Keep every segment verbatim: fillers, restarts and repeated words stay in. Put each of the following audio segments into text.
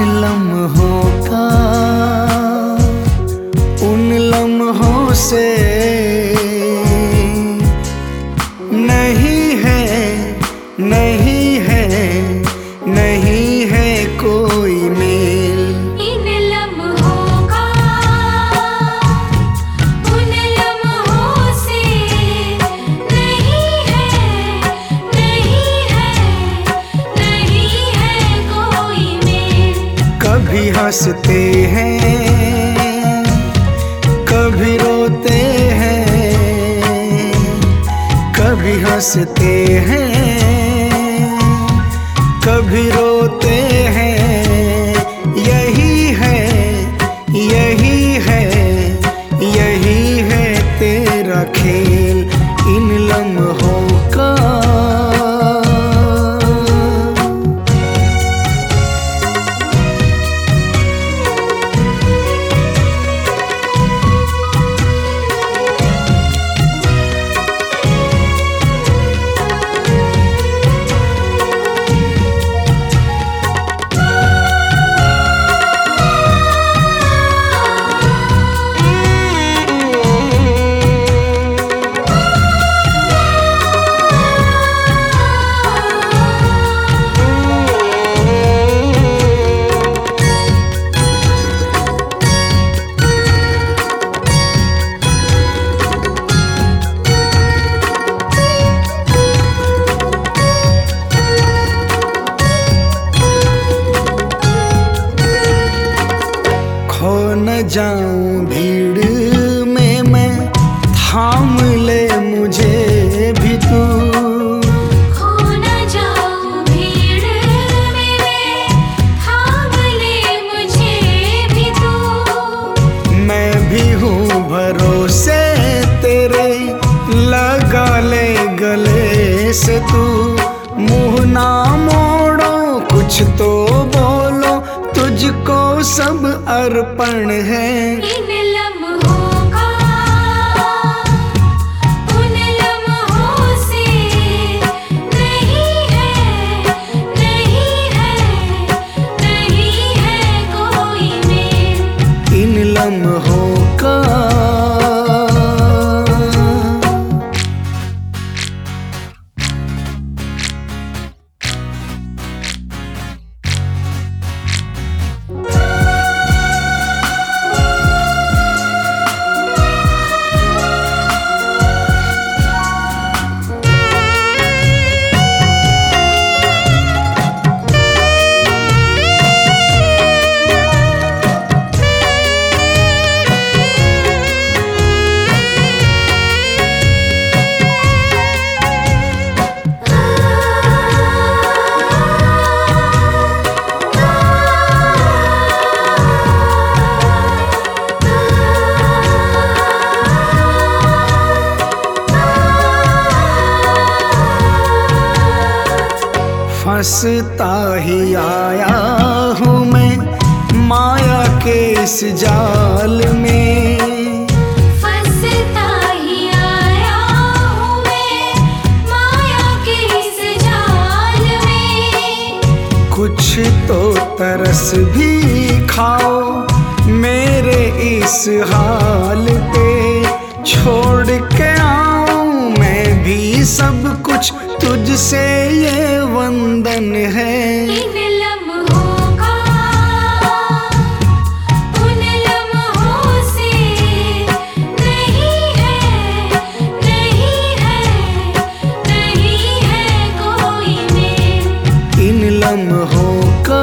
लम्हों का, उन लम्हों से नहीं है, नहीं है, नहीं है कोई मेल। इन लम्हों का, उन लम्हों से नहीं है, नहीं है, नहीं है कोई मेल। कभी हंसते हैं, कभी रोते हैं, कभी हंसते हैं, कभी रोते हैं। यही है, यही है, यही है तेरा खेल इन लम्हों का। खो न जाऊं भीड़ में मैं, थाम ले मुझे भी तू। खो न जाऊं भीड़ में मैं, थाम ले मुझे भी तू। मैं भी हूँ भरोसे तेरे, लगा ले गले से तू। मुँह ना मोड़ो, कुछ तो बोलो, तुझको सब अर्पण है। इन लम्हों का, उन लम्हों से नहीं है, नहीं है, नहीं है कोई मेल। इन लम्हों का। फंसता ही आया हूँ मैं माया के इस जाल में। फंसता ही आया हूँ मैं माया के इस जाल में। कुछ तो तरस भी खाओ मेरे इस हाल पे। छोड़ के आऊं मैं भी सब कुछ, तुझसे ये वंदन है। इन लम्हों का, उन लम्हों से नहीं है, नहीं है, नहीं है कोई मेल। इन लम्हों का।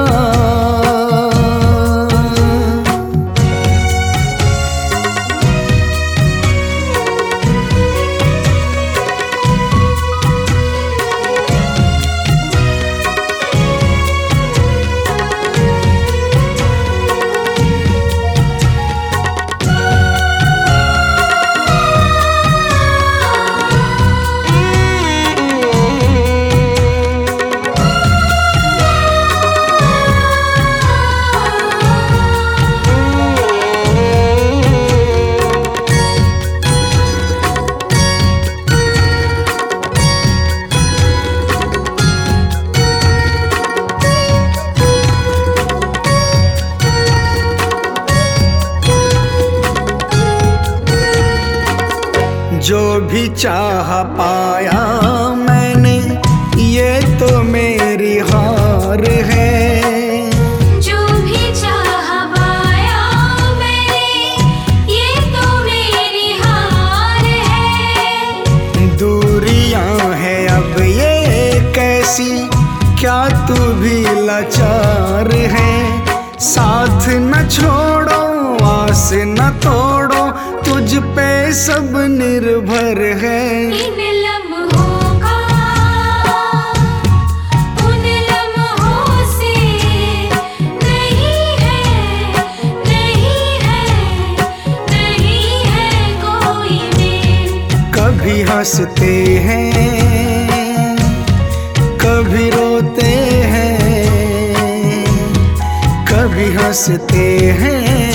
चाह पाया मैंने, ये तो मेरी हार है। जो भी चाह पाया मैंने, ये तो मेरी हार है। दूरियां हैं अब ये कैसी, क्या तू भी लाचार है। साथ न छोड़ो, आस न तोड़ो, तुझ पे सब निर्भर है। इन लम्हों का, उन लम्हों से नहीं है, नहीं है, नहीं है कोई मेल। कभी हंसते हैं, कभी रोते हैं, कभी हंसते हैं,